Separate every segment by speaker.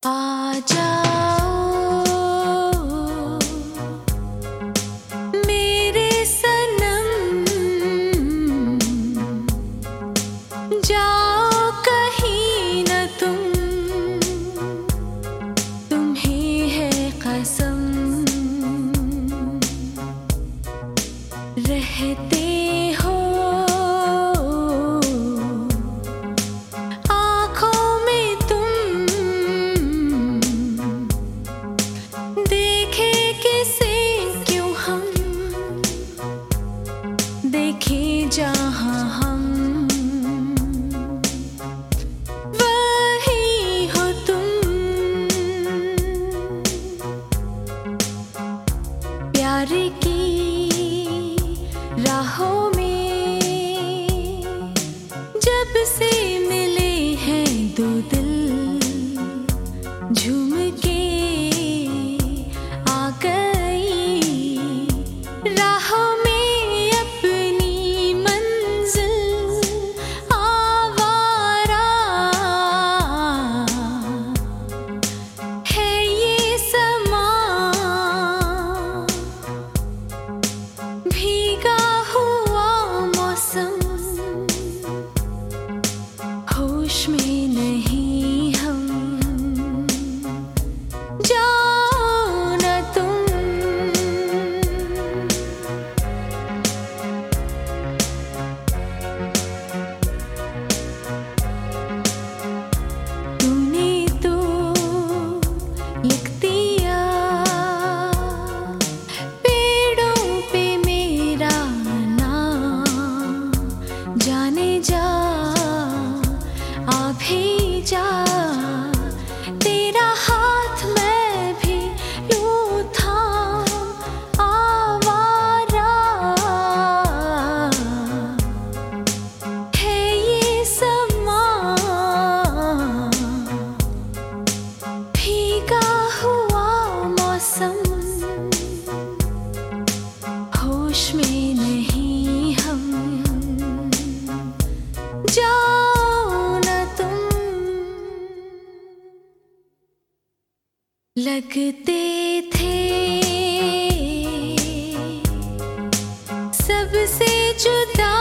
Speaker 1: आ जाओ मेरे सनम, जाओ कहीं न तुम्हें है कसम, रहते हो आँखों में तुम, देखे किसे क्यों हम, देखे जहाँ हम, वही हो तुम। प्यार की राहों में जब से मिले हैं दो दिल, झूम के आ गई राहों में अपनी मंजिल, आवारा है ये समा, भीगा हुआ मौसम, होश में नहीं हम, जाओ न तुम। तूने तो लिख दिया पेड़ों पे मेरा नाम, जाने जा आ भी जा, तेरा हाथ मैं भी यूं थाम, आवारा है ये समा, भीगा हुआ मौसम, होश में नहीं हम, जाओ न तुम। लगते थे सबसे जुदा,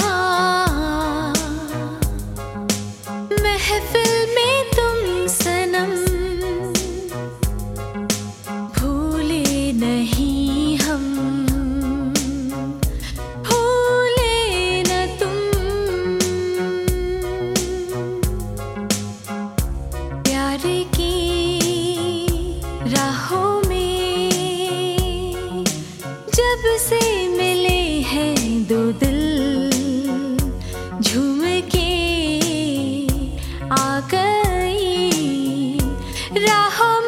Speaker 1: महफिल में तुम सनम, भूले नहीं हम, भूले न तुम। प्यार की राहों में जब से मिले हैं दो दिल, झूम के आ गई राहों